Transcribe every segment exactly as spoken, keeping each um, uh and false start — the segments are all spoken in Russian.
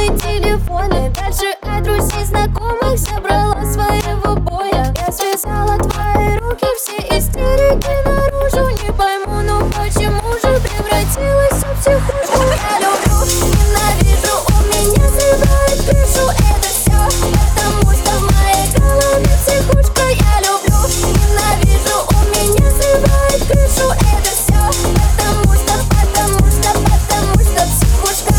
доступны телефоны. Дальше от друзей, знакомых забрала своего боя. Я связала твои руки, все истерики наружу. Не пойму, ну почему же превратилась в психушку? Я люблю, ненавижу, у меня срывает крышу. Это все потому, что в моей голове психушка. Я люблю, ненавижу, у меня срывает крышу. Это все потому, что, потому что, потому что психушка.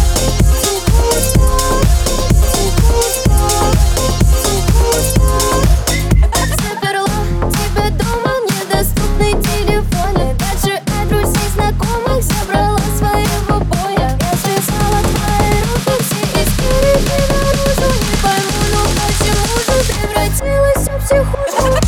Заперла тебя дома, недоступны телефоны. Дальше от друзей, знакомых забрала своего боя. Я связала твои руки, все истерики наружу. Не пойму, ну почему же превратилась в психушку?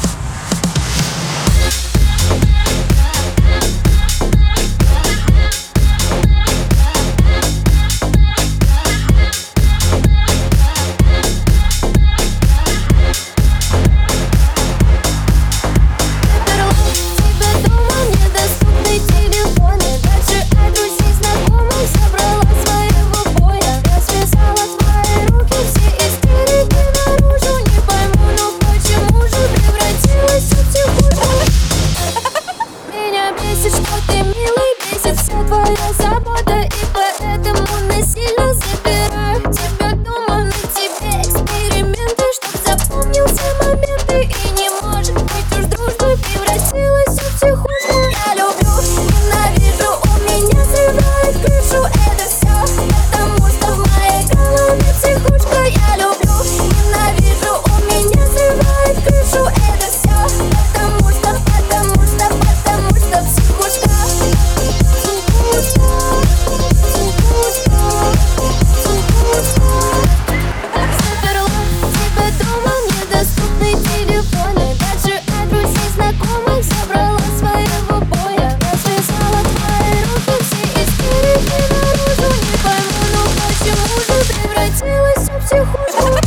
Забота, и поэтому насильно забираю тебя дома. На тебе эксперименты, чтоб запомнился моменты. И не может быть уж дружбой, превратилась в психушку. Я люблю, ненавижу, у меня срывает крышу. Это все потому, что в моей голове психушка. Я люблю, ненавижу, у меня срывает крышу. Это все потому, что, потому что, потому что психушка. Заперла тебя дома, недоступны телефоны. Дальше от друзей, знакомых забрала своего боя. Я связала твои руки, все истерики наружу. Не пойму, ну почему же превратилась в психушку?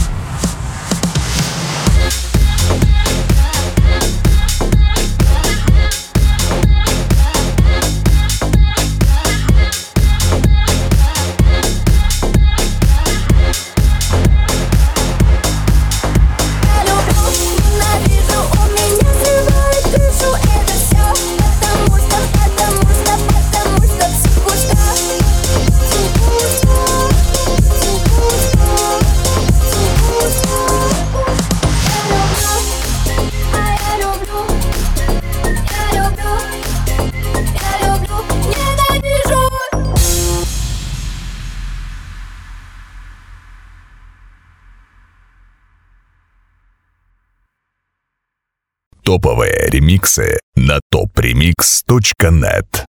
Топовые ремиксы на топ ремикс точка нет.